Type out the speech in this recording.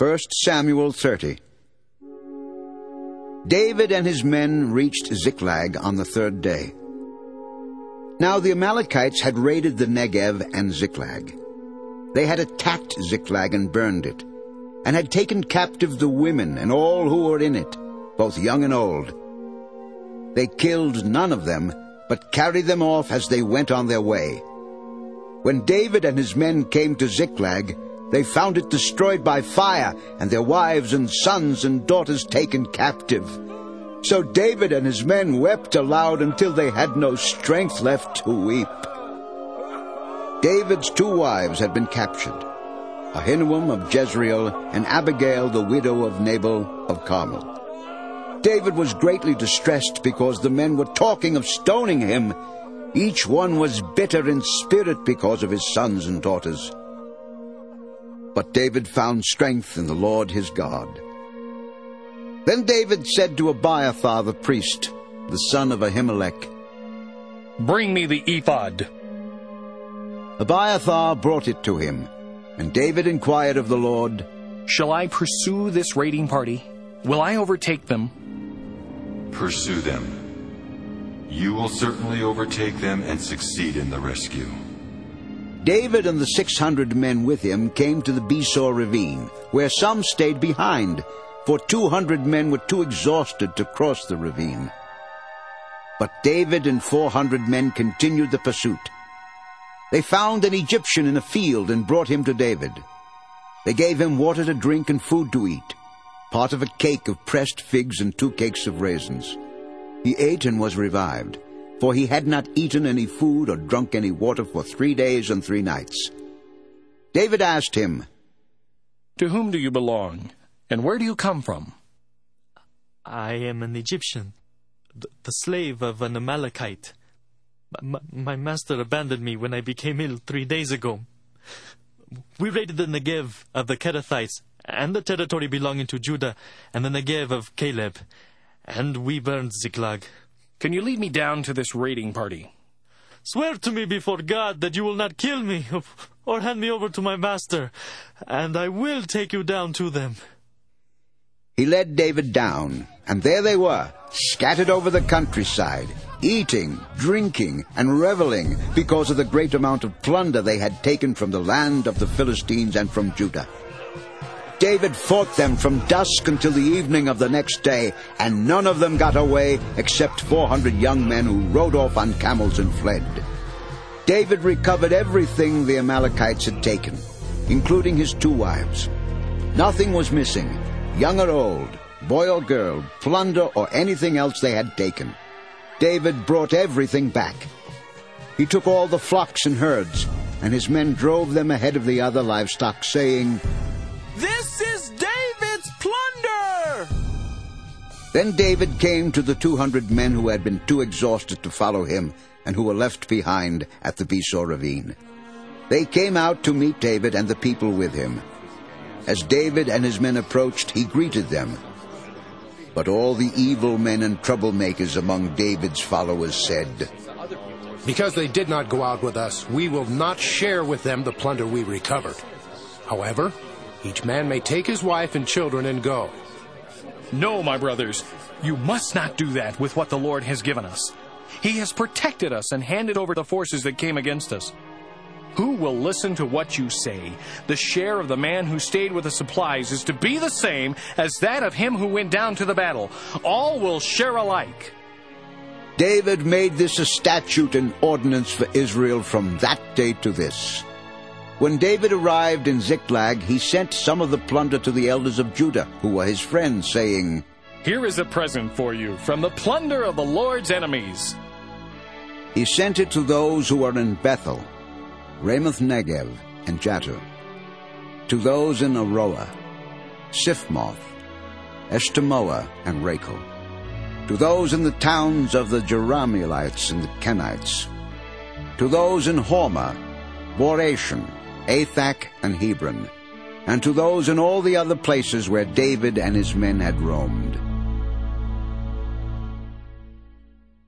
1 Samuel 30. David and his men reached Ziklag on the third day. Now the Amalekites had raided the Negev and Ziklag. They had attacked Ziklag and burned it, and had taken captive the women and all who were in it, both young and old. They killed none of them, but carried them off as they went on their way. When David and his men came to Ziklag, they found it destroyed by fire, and their wives and sons and daughters taken captive. So David and his men wept aloud until they had no strength left to weep. David's 2 wives had been captured, Ahinoam of Jezreel and Abigail the widow of Nabal of Carmel. David was greatly distressed because the men were talking of stoning him. Each one was bitter in spirit because of his sons and daughters. But David found strength in the Lord his God. Then David said to Abiathar the priest, the son of Ahimelech, "Bring me the ephod." Abiathar brought it to him, and David inquired of the Lord, "Shall I pursue this raiding party? Will I overtake them?" "Pursue them. You will certainly overtake them and succeed in the rescue." David and the 600 men with him came to the Besor ravine, where some stayed behind, for 200 men were too exhausted to cross the ravine. But David and 400 men continued the pursuit. They found an Egyptian in a field and brought him to David. They gave him water to drink and food to eat, part of a cake of pressed figs and 2 cakes of raisins. He ate and was revived, for he had not eaten any food or drunk any water for 3 days and 3 nights. David asked him, "To whom do you belong, and where do you come from?" "I am an Egyptian, the slave of an Amalekite. My master abandoned me when I became ill 3 days ago. We raided the Negev of the Kerethites and the territory belonging to Judah and the Negev of Caleb, and we burned Ziklag." "Can you lead me down to this raiding party?" "Swear to me before God that you will not kill me or hand me over to my master, and I will take you down to them." He led David down, and there they were, scattered over the countryside, eating, drinking, and reveling because of the great amount of plunder they had taken from the land of the Philistines and from Judah. David fought them from dusk until the evening of the next day, and none of them got away except 400 young men who rode off on camels and fled. David recovered everything the Amalekites had taken, including his 2 wives. Nothing was missing, young or old, boy or girl, plunder or anything else they had taken. David brought everything back. He took all the flocks and herds, and his men drove them ahead of the other livestock, saying, "This is David's plunder!" Then David came to the 200 men who had been too exhausted to follow him and who were left behind at the Besor ravine. They came out to meet David and the people with him. As David and his men approached, he greeted them. But all the evil men and troublemakers among David's followers said, "Because they did not go out with us, we will not share with them the plunder we recovered. However, each man may take his wife and children and go." "No, my brothers, you must not do that with what the Lord has given us. He has protected us and handed over the forces that came against us. Who will listen to what you say? The share of the man who stayed with the supplies is to be the same as that of him who went down to the battle. All will share alike." David made this a statute and ordinance for Israel from that day to this. When David arrived in Ziklag, he sent some of the plunder to the elders of Judah, who were his friends, saying, "Here is a present for you from the plunder of the Lord's enemies." He sent it to those who were in Bethel, Ramoth Negev, and Jattir, to those in Aroah, Siphmoth, Eshtemoa, and Rachel, to those in the towns of the Jerahmeelites and the Kenites, to those in Hormah, Boration, Athak, and Hebron, and to those in all the other places where David and his men had roamed.